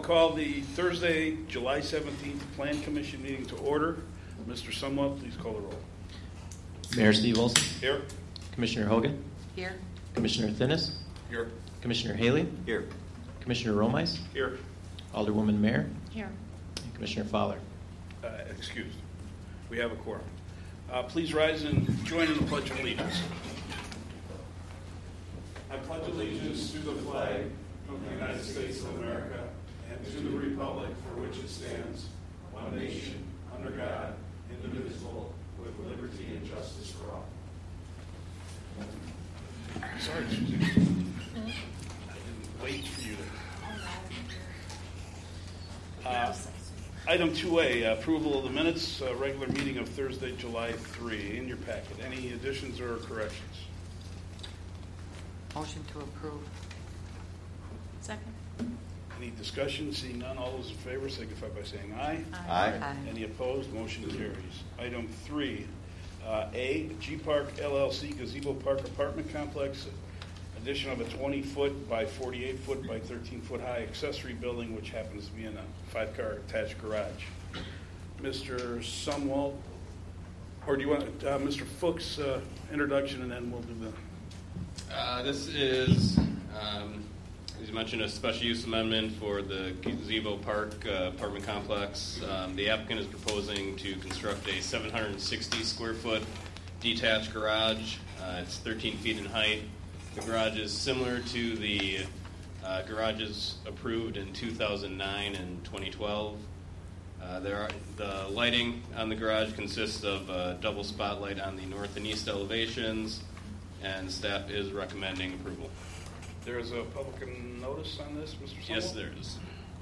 call the Thursday, July 17th Plan Commission meeting to order. Mr. Sumwell, please call the roll. Mayor Steve Olson. Here. Commissioner Hogan. Here. Commissioner Thinnis. Here. Commissioner Haley. Here. Commissioner Romeis. Here. Alderwoman Mayer. Here. And Commissioner Fowler. Excused. We have a quorum. Please rise and join in the Pledge of Allegiance. I pledge allegiance to the flag of the United States of America and to the republic for which it stands, one nation, under God, indivisible, with liberty and justice for all. Sorry, Susie. I didn't wait for you to. Item 2A, approval of the minutes, regular meeting of Thursday, July 3. In your packet. Any additions or corrections? Motion to approve. Second. Any discussion? Seeing none, all those in favor signify by saying aye. Aye. Any opposed? Motion carries. Item 3, A, G Park LLC Gazebo Park Apartment Complex, addition of a 20-foot by 48-foot by 13-foot high accessory building, which happens to be in a 5-car attached garage. Mr. Sumwalt, or do you want Mr. Fuchs' introduction, and then we'll do the... This is, as you mentioned, a special use amendment for the Gazebo Park apartment complex. The applicant is proposing to construct a 760 square foot detached garage. It's 13 feet in height. The garage is similar to the garages approved in 2009 and 2012. The lighting on the garage consists of a double spotlight on the north and east elevations, and staff is recommending approval. There is a public notice on this, Mr. Sumwalt? Yes, there is.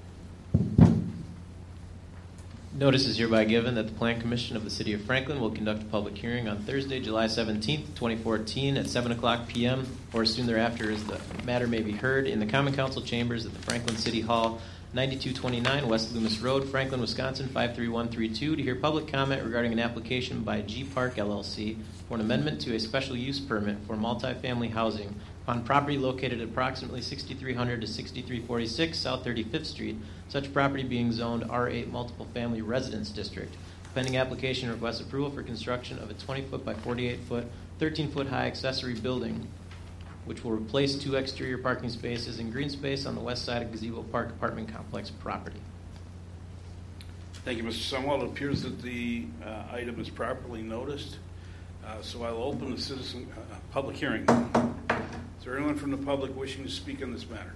Notice is hereby given that the Plan Commission of the City of Franklin will conduct a public hearing on Thursday, July 17th, 2014 at 7 o'clock p.m. or soon thereafter, as the matter may be heard in the Common Council chambers at the Franklin City Hall, 9229 West Loomis Road, Franklin, Wisconsin 53132, to hear public comment regarding an application by G Park LLC for an amendment to a special use permit for multifamily housing on property located at approximately 6300 to 6346 South 35th Street, such property being zoned R8 Multiple Family Residence District. Pending application requests approval for construction of a 20-foot by 48-foot, 13-foot high accessory building, which will replace 2 exterior parking spaces and green space on the west side of Gazebo Park apartment complex property. Thank you, Mr. Sumwalt. It appears that the item is properly noticed, so I'll open the citizen public hearing. Is there anyone from the public wishing to speak on this matter?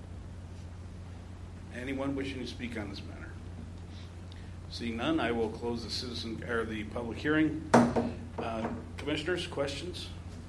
Anyone wishing to speak on this matter? Seeing none, I will close the public hearing. Commissioners, questions?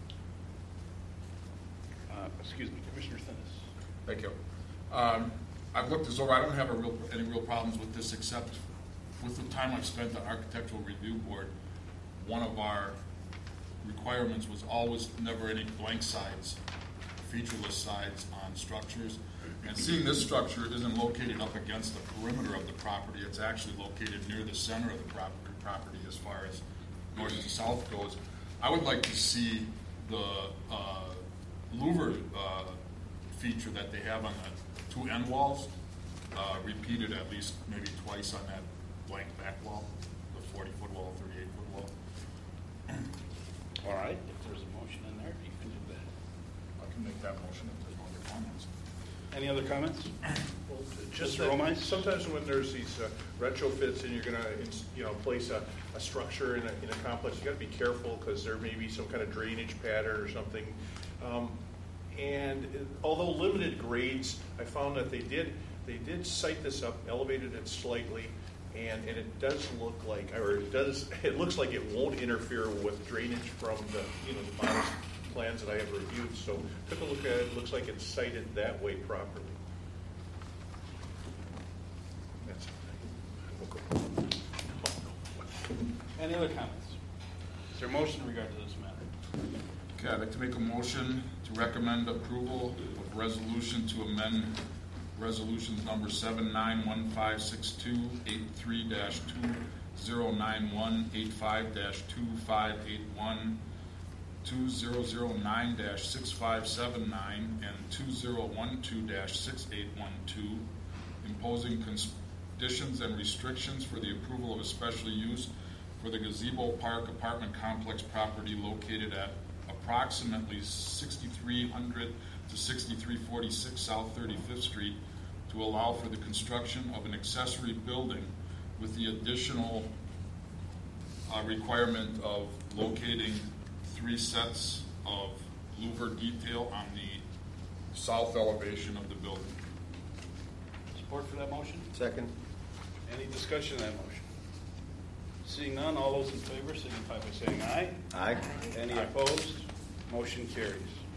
Commissioner Thinnis. Thank you. I've looked this over. I don't have any real problems with this, except with the time I've spent at the Architectural Review Board, one of our requirements was always never any blank sides, featureless sides on structures. And seeing this structure isn't located up against the perimeter of the property, it's actually located near the center of the property as far as north to south goes. I would like to see the louver feature that they have on the 2 end walls repeated at least maybe twice on that blank back wall, the 40-foot wall, 38-foot wall. All right. If there's a motion in there, you can do that. I can make that motion if there's no other comments. Any other comments? Well, just Mr. Romeis? sometimes when there's these retrofits and you're going to place a structure in a complex, you got to be careful because there may be some kind of drainage pattern or something. And although limited grades, I found that they did cite this up, elevated it slightly, and it does look like, or it looks like it won't interfere with drainage from the model plans that I have reviewed. So took a look at it. It looks like it's cited that way properly. That's it. Any other comments? Is there a motion in regard to this matter? Okay, I'd like to make a motion to recommend approval of resolution to amend resolutions number 791562, 83-2091, 85-2581, 2009-6579, and 2012-6812, imposing conditions and restrictions for the approval of a special use for the Gazebo Park apartment complex property located at approximately 6300 to 6346 South 35th Street to allow for the construction of an accessory building with the additional requirement of locating 3 sets of louver detail on the south elevation of the building. Support for that motion? Second. Any discussion on that motion? Seeing none, all those in favor signify by saying aye. Aye. Any opposed? Motion carries.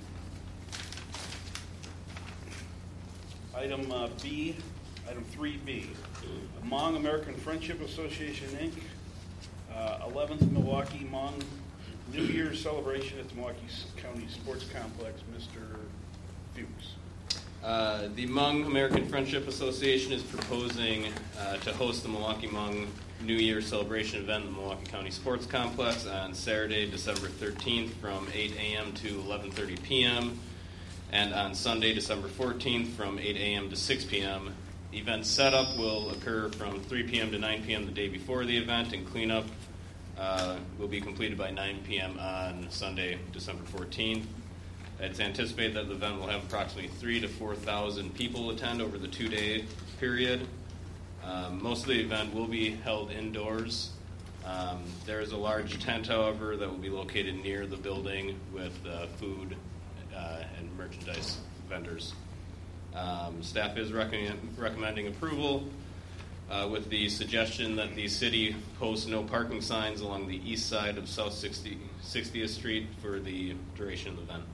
Item 3B, Hmong American Friendship Association, Inc., 11th Milwaukee Hmong New Year's celebration at the Milwaukee County Sports Complex. Mr. Fuchs. The Hmong American Friendship Association is proposing to host the Milwaukee Hmong New Year celebration event in the Milwaukee County Sports Complex on Saturday, December 13th from 8 a.m. to 11:30 p.m. and on Sunday, December 14th from 8 a.m. to 6 p.m. Event setup will occur from 3 p.m. to 9 p.m. the day before the event, and cleanup will be completed by 9 p.m. on Sunday, December 14th. It's anticipated that the event will have approximately 3,000 to 4,000 people attend over the 2-day period. Most of the event will be held indoors. There is a large tent, however, that will be located near the building with food and merchandise vendors. Staff is recommending approval with the suggestion that the city post no parking signs along the east side of South 60th Street for the duration of the event.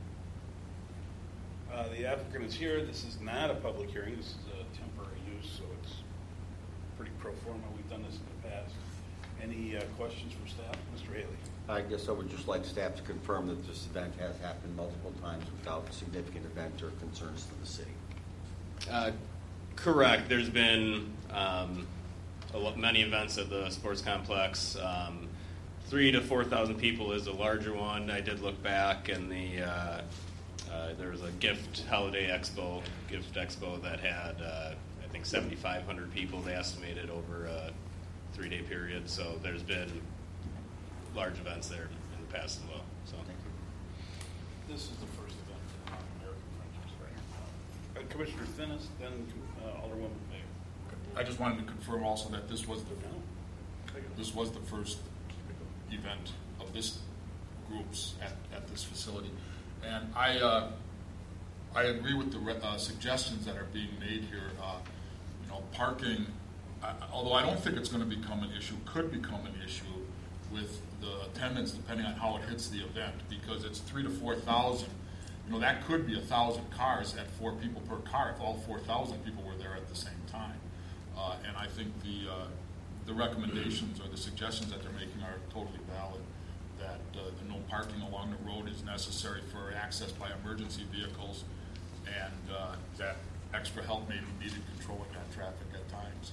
The applicant is here. This is not a public hearing. This is a temporary use, so it's pretty pro forma. We've done this in the past. Any questions from staff? Mr. Haley. I guess I would just like staff to confirm that this event has happened multiple times without significant event or concerns to the city. Correct. There's been many events at the sports complex. 3,000 to 4,000 people is a larger one. I did look back, and there was a gift expo that had I think 7,500 people. They estimated over a 3-day period. So there's been large events there in the past as well. So This is the first event for the American Friendships, right? Commissioner Finnis, then Alderwoman Mayor. I just wanted to confirm also that this was the first event of this group's at this facility, and I agree with the suggestions that are being made here. Parking, although I don't think it's going to become an issue, could become an issue with the attendance depending on how it hits the event, because it's 3,000 to 4,000. That could be 1,000 cars at 4 people per car if all 4,000 people were there at the same time. And I think the recommendations or the suggestions that they're making are totally valid, that the no parking along the road is necessary for access by emergency vehicles, and that extra help may be needed controlling that traffic at times.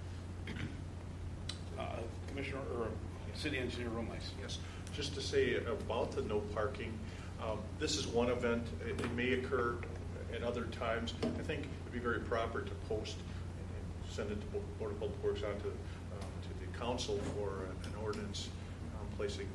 Commissioner or City Engineer Romais. Yes, just to say about the no parking, this is one event. It may occur at other times. I think it would be very proper to post and send it to Board of Public Works on to the council for an ordinance placing,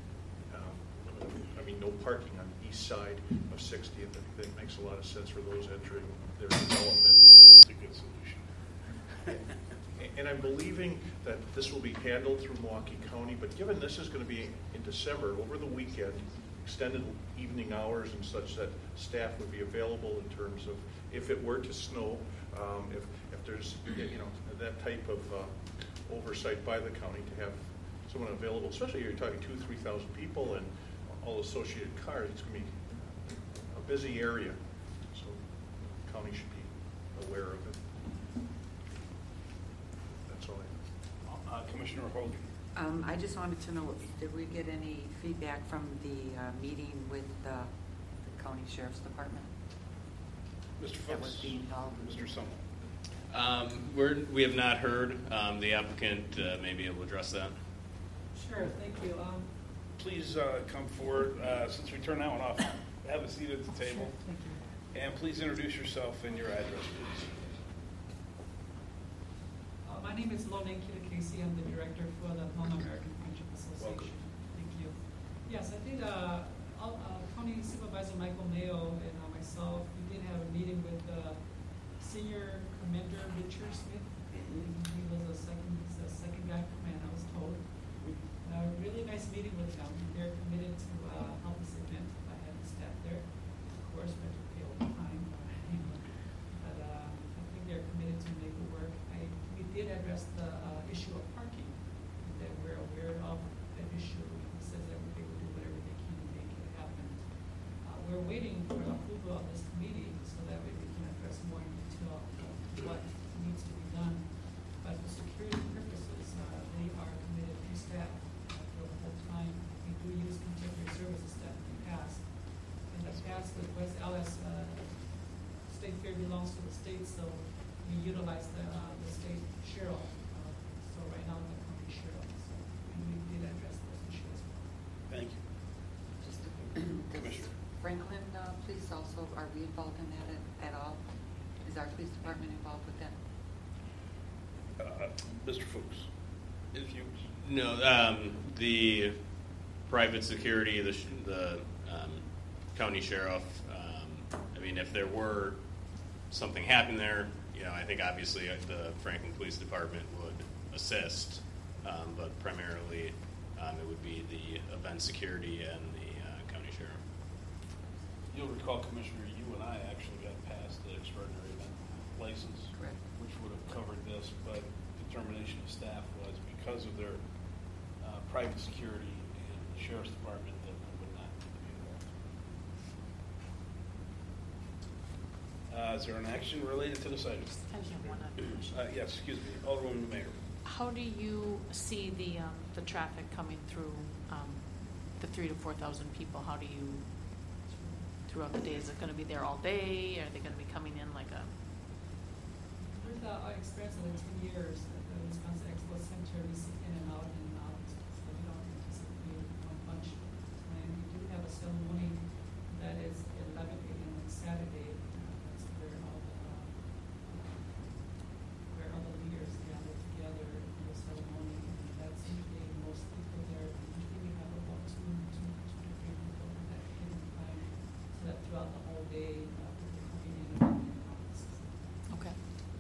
no parking on the east side of 60th. I think that makes a lot of sense for those entering their development. It's a good solution. And I'm believing that this will be handled through Milwaukee County, but given this is going to be in December, over the weekend, extended evening hours and such, that staff would be available in terms of if it were to snow, if there's that type of oversight by the county, to have someone available, especially you're talking 2,000 to 3,000 people and all associated cars. It's going to be a busy area, so the county should be aware of it. That's all I have. Commissioner Hogan. I just wanted to know, did we get any feedback from the meeting with the County Sheriff's Department? Mr. That was Phillips. being held. Mr. Summel. We have not heard. The applicant may be able to address that. Sure, thank you. Please come forward. Since we turned that one off, have a seat at the table. Sure, thank you. And please introduce yourself and your address, please. name is Lorraine Casey. I'm the director for the Hmong American Friendship Association. Welcome. Thank you. Yes, I think County Supervisor Michael Mayo and myself, we did have a meeting with Senior Commander Richard Smith. He was he's the second guy in command, I was told. Really nice meeting with them. They're committed to help this event by having staff there. Of course, we have to pay overtime. But I think they're committed to make it work. We did address the issue of parking, that we're aware of that issue. He says that they will do whatever they can to make it happen. We're waiting for approval of this committee so that way we can address more in detail what needs to be done. But for security purposes, they are committed to staff for the whole time. We do use contemporary services staff in the past. In the past, with West Allis, State Fair belongs to the state, so we utilize the state sheriff. So right now, the county sheriff. So we did address those issues. Thank you. Just Commissioner. Franklin Police also, are we involved in that at all? Is our police department involved with that? Mr. Fuchs, if you... No, the private security, the county sheriff. I mean, if there were something happening there, I think obviously the Franklin Police Department would assist, but primarily it would be the event security and the county sheriff. You'll recall, Commissioner, you and I actually got past the extraordinary event license, Correct. which would have covered this, but determination of staff was because of their private security and the sheriff's department that they would not need to be involved. Is there an action related to this item? I just have one other question. Yes, excuse me, Alderwoman Mayor. How do you see the traffic coming through the 3,000 to 4,000 people? How do you throughout the day? Is it going to be there all day? Are they going to be coming in like a? With our experience of the 10 years at the Wisconsin Expo Center, we see in and out and out, so we don't anticipate one bunch. And we do have a ceremony that is 11 a.m. on Saturday. That's where all the leaders gather together in the ceremony, and that's usually most people there. Usually we have about two to 3 people at that given time, so that throughout the whole day, people coming in and out. Okay.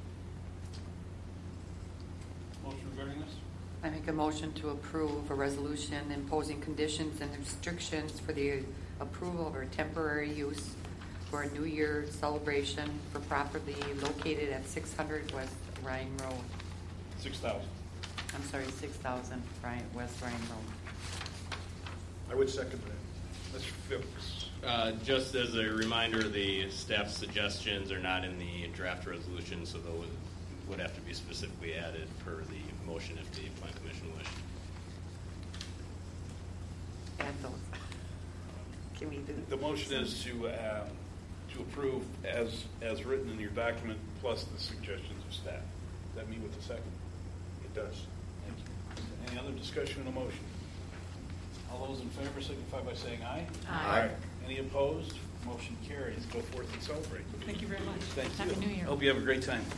Motion regarding this? I make a motion to approve a resolution imposing conditions and restrictions for the approval of a temporary use for a New Year celebration for property located at 600 West Ryan Road. 6,000. I'm sorry, 6,000 West Ryan Road. I would second that. Mr. Fuchs. Just as a reminder, the staff suggestions are not in the draft resolution, so those would have to be specifically added per the motion if the Plan Commission wished. Add those. Can we do? The motion is to approve as written in your document plus the suggestions of staff. Does that mean with the second? It does. Thank you. Any other discussion on the motion? All those in favor signify by saying aye. Aye. Any opposed? Motion carries. Go forth and celebrate. Thank you very much. Thank you. Happy New Year. Hope you have a great time.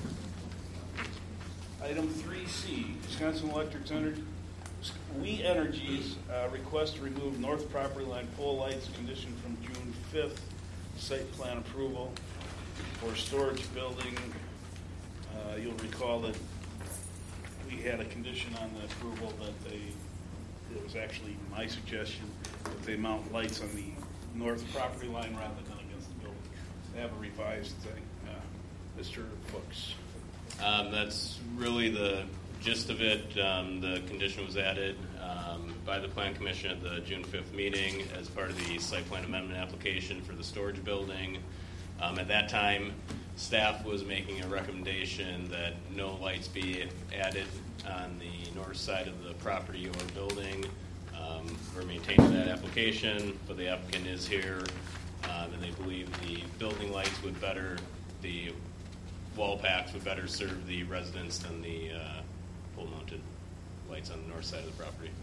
Item 3C, Wisconsin Electric Center. We Energies request to remove north property line pole lights conditioned from June 5th site plan approval for storage building. You'll recall that we had a condition on the approval that it was actually my suggestion that they mount lights on the north property line rather than against the building. They have a revised thing. Mr. Fuchs. That's really the gist of it. The condition was added by the Plan Commission at the June 5th meeting as part of the site plan amendment application for the storage building. At that time, staff was making a recommendation that no lights be added on the north side of the property or building. We're maintaining that application, but the applicant is here, and they believe the building lights would better, the wall packs would better serve the residents than the pole-mounted lights on the north side of the property.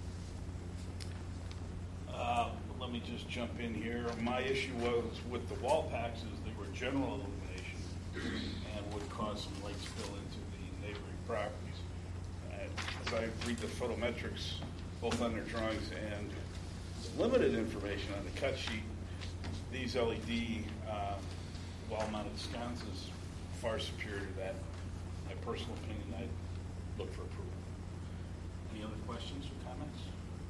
Let me just jump in here. My issue was with the wall packs is they were general illumination and would cause some light spill into the neighboring properties. as I read the photometrics, both on their drawings and limited information on the cut sheet, these LED wall-mounted sconces far superior to that. My personal opinion, I'd look for approval. Any other questions or comments?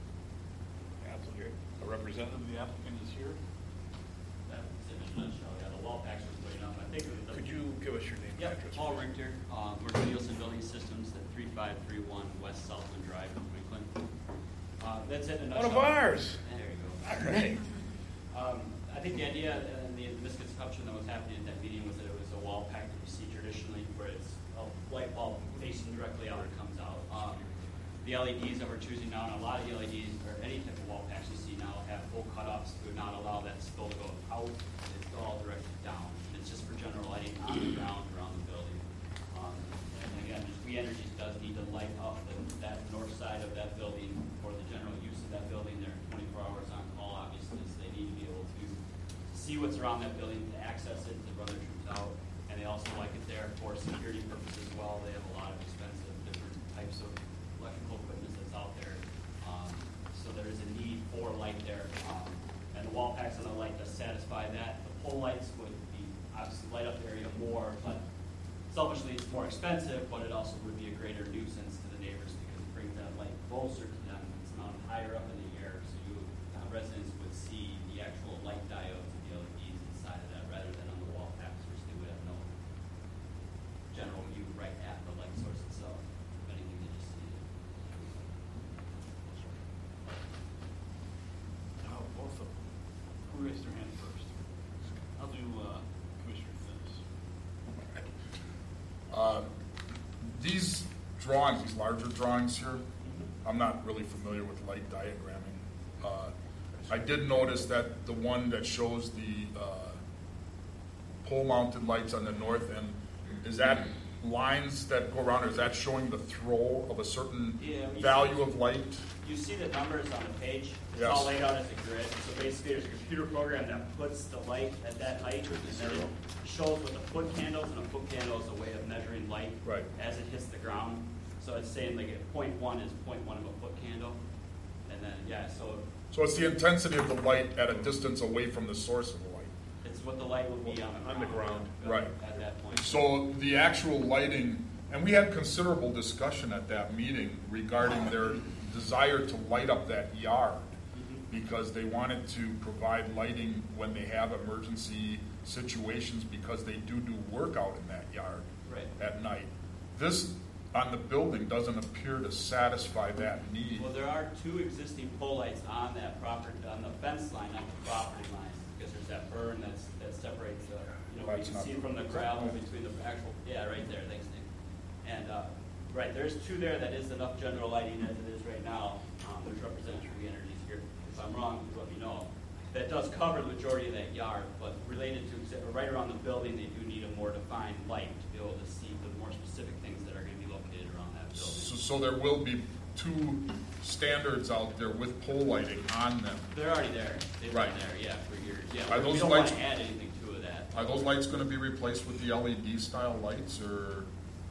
A representative of the applicant is here. That's in a nutshell. Yeah, the wall packs we're putting up. I think Could you give us your name and Yeah, address? Paul please? Richter. We're with Nielsen Building Systems at 3531 West Southland Drive in Franklin. That's it in a One nutshell. of ours. There you go. All right. I think the idea and the misconception that was happening at that meeting was that it was a wall pack that you see traditionally where it's a light bulb facing directly out or comes out. The LEDs that we're choosing now, and a lot of the LEDs or any type of wall packs you see now have full cutoffs to not allow that spill to go out. It's all directed down. It's just for general lighting on the ground around the building. And again, We Energies does need to light up that north side of that building for the general use of that building. They're 24 hours on call, obviously, so they need to be able to see what's around that building, to access it, to run their troops out. And they also like it there for security purposes as well. They have a lot of expensive different types of electrical equipment that's out there. So there is a need for light there. And the wall packs on the light to satisfy that. The pole lights would be obviously light up the area more, but selfishly it's more expensive, but it also would be a greater nuisance to the neighbors because it brings that light closer to them. It's mounted higher up in the air, so residents would see the actual light diodes and the LEDs inside of that rather than on the wall packs, which they would have no general view right at the light source itself. If anything, they just see it. Oh, both of them. Who raised their hand first? I'll do Commissioner Finnis. These drawings, these larger drawings here, I'm not really familiar with light diagramming. I did notice that the one that shows the pole-mounted lights on the north end, is that lines that go around, or is that showing the throw of a certain value of light? You see the numbers on the page. It's Yes. all laid out as a grid. So basically, there's a computer program that puts the light at that height, and then it shows with the foot candles, and a foot candle is a way of measuring light Right. as it hits the ground. So it's saying like at 0.1 is 0.1 of a foot candle, and then So it's the intensity of the light at a distance away from the source of the light. it's what the light will be on the ground. Right. At that point. So the actual lighting, and we had considerable discussion at that meeting regarding their desire to light up that yard because they wanted to provide lighting when they have emergency situations because they do work out in that yard Right. at night. This on the building doesn't appear to satisfy that need. Well, there are two existing pole lights on that property, on the fence line, not the property line, because there's that berm that separates the, you That's can not- see from the gravel between the actual, right there, thanks, Nick. And, right, there's two there that is enough general lighting as it is right now. There's Representative We Energies here. If I'm wrong, let me know. That does cover the majority of that yard, but related to, right around the building, they do need a more defined light to be able to see the more specific things that are going to be located around that building. So there will be two standards out there with pole lighting on them. They're already there. They've Right. been there, yeah, for years. Yeah, Are we those don't want lights- to add anything to that. Are those lights going to be replaced with the LED style lights, or?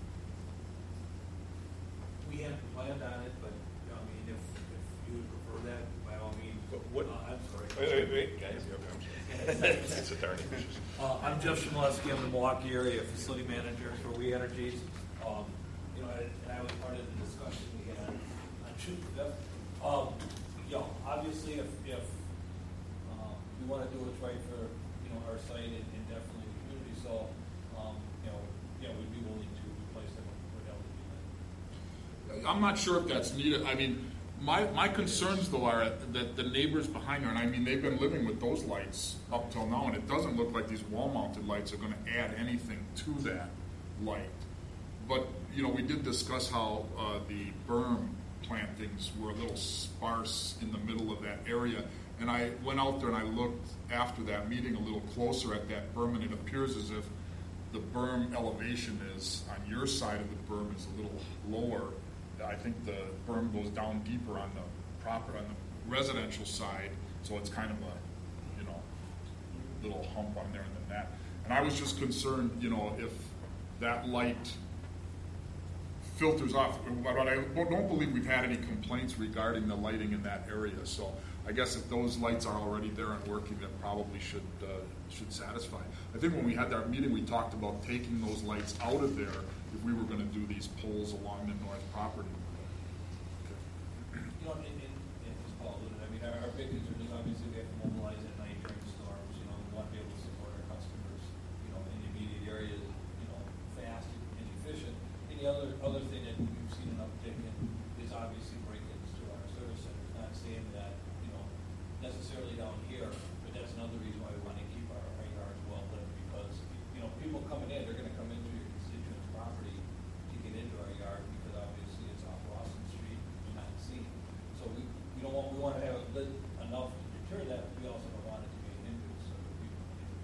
We haven't planned on it, but, I mean, if you would prefer that, by all means. What- I'm sorry. Wait, guys. Sit there. I'm Jeff Shimlewski. I'm the Milwaukee area facility manager for We Energies. And I was part of the discussion we had on Shoot the Fifth. Obviously, if we want to do what's right for, our site and definitely the community, so, we'd be willing to replace them with LED lighting. I'm not sure if that's needed. I mean, my concerns though are that the neighbors behind there, and I mean, they've been living with those lights up till now, and it doesn't look like these wall-mounted lights are going to add anything to that light. But, we did discuss how the berm plantings were a little sparse in the middle of that area. And I went out there and I looked after that meeting a little closer at that berm, and it appears as if the berm elevation is on your side of the berm is a little lower. I think the berm goes down deeper on the residential side, so it's kind of a little hump on there than that. And I was just concerned, if that light filters off. But I don't believe we've had any complaints regarding the lighting in that area. So I guess if those lights are already there and working, that probably should satisfy. I think when we had that meeting, we talked about taking those lights out of there if we were going to do these poles along the north property. You know, and as Paul alluded, I mean, our big concern is obviously we have to mobilize at night during storms. You know, we want to be able to support our customers, you know, in the immediate areas, you know, fast and efficient. And the other thing that we've seen an uptick in is obviously break-ins to our service centers. Not saying that, you know, necessarily down here, but that's another reason why we want to keep our yards well lit, because, you know, people coming in, they're going to come into your constituent's property to get into our yard, because obviously it's off Rawson Street, you're not seen. So we want to have it lit enough to deter that, but we also don't want it to be an hindrance so that people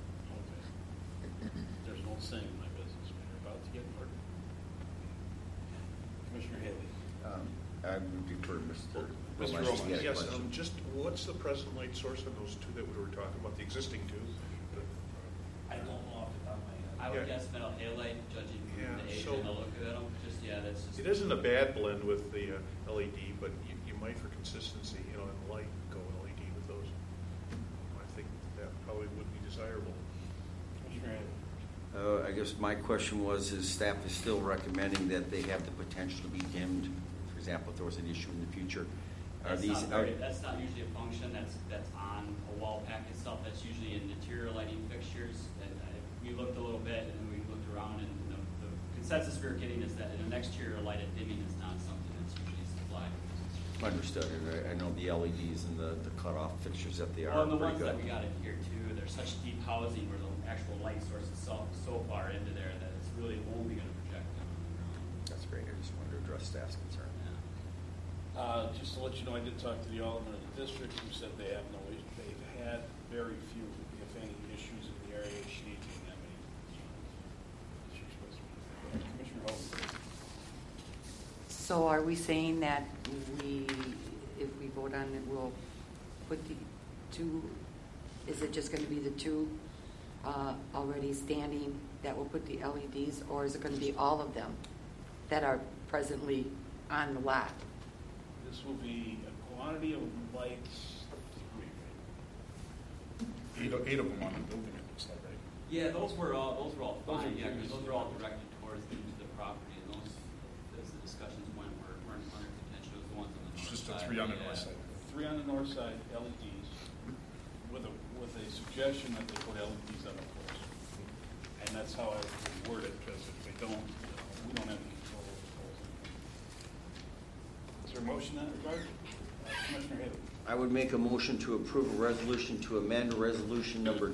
can. There's no saying in my business when you're about to get murdered. Commissioner Haley. I would defer to Mr. Mr. Romas. Romas. He had a Yes, question. just what's the present light source on those two that we were talking about, the existing two? I don't know off the top of my head. I would Yeah. guess metal halide, judging Yeah, from the age so- and the look of them. Just, that's just. It isn't a bad blend with the LED, but you might, for consistency, in light, go LED with those. I think that probably would be desirable. Commissioner Haley. I guess my question was, is staff is still recommending that they have the potential to be dimmed? For example, if there was an issue in the future, are these? That's not usually a function that's on a wall pack itself. That's usually in interior lighting fixtures. And we looked a little bit, and then we looked around, and the consensus we were getting is that an exterior lighted dimming is not something that's usually supplied. Understood. And I know the LEDs and the cutoff fixtures that they are Well, and the pretty ones good. that we got in here too, there's such deep housing where the actual light source is so far into there that it's really only going to project down on the ground. That's great. I just wanted to address staff's concern. Yeah. Just to let you know, I did talk to the alderman of the district who said they've had very few, if any, issues in the area. She didn't have any. She's supposed to be. Commissioner Holden. So are we saying that if we vote on it, we'll put the two, is it just going to be the two already standing that will put the LEDs, or is it going to be all of them that are presently on the lot? This will be a quantity of lights, Eight of them on the building, it looks like, right? Yeah, those were all Those are fine, yeah, because previous. those were all directed towards into the property, and those, as the discussions went, weren't under contention, it was the ones on the north It's just side. the three on the Yeah. north side. 3 on the north side, LEDs, with a suggestion that they put LEDs on the poles. And that's how I would word it, because if they don't, we don't have any control over the poles anymore. Is there a motion in that regard? Commissioner Haley. I would make a motion to approve a resolution to amend resolution number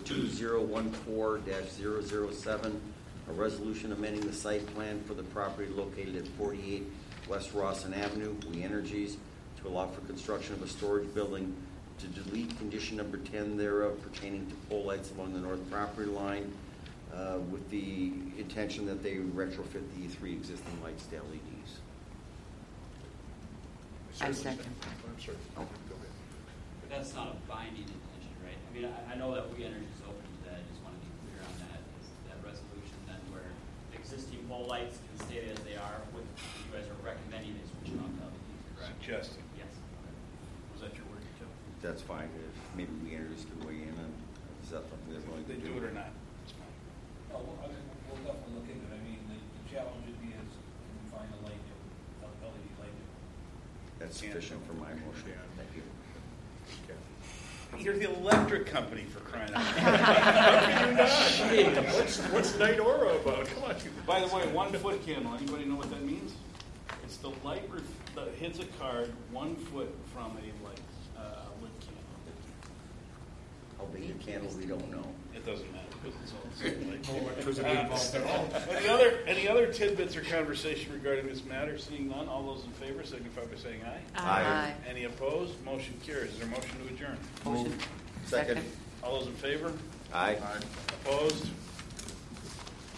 2014-007, a resolution amending the site plan for the property located at 48 West Rawson Avenue, We Energies, to allow for construction of a storage building, to delete condition number 10 thereof pertaining to pole lights along the north property line, with the intention that they retrofit the 3 existing lights to LEDs. I second. I'm sorry. Go ahead. But that's not a binding intention, right? I mean, I know that We Energy is open to that, I just want to be clear on that, is that resolution then where existing pole lights can stay as they are, what you guys are recommending is switching off to LEDs, correct? Suggesting. Yes. Was that your word, Joe? That's fine. If maybe We Energies can weigh in on, is that something they're going to They do it or not? It's fine. Oh, I mean, we'll definitely look into it. I mean, the challenge would be is, can we find a light, LED light? That's sufficient for my motion. Thank you. You're the electric company, for crying out loud. What's Night Aura about? Come on. By the way, 1 foot candle, anybody know what that means? It's the light that hits a card 1 foot from a lit candle. How big a candle, we don't know. It doesn't matter because it's all the same light. No electricity involved at all. Any other tidbits or conversation regarding this matter? Seeing none, all those in favor signify by saying aye. Aye. Any opposed? Motion carries. Is there a motion to adjourn? Motion. Second. All those in favor? Aye. Opposed?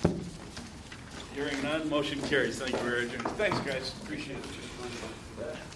Hearing none, motion carries. Thank you very much. Thanks, guys. Appreciate it.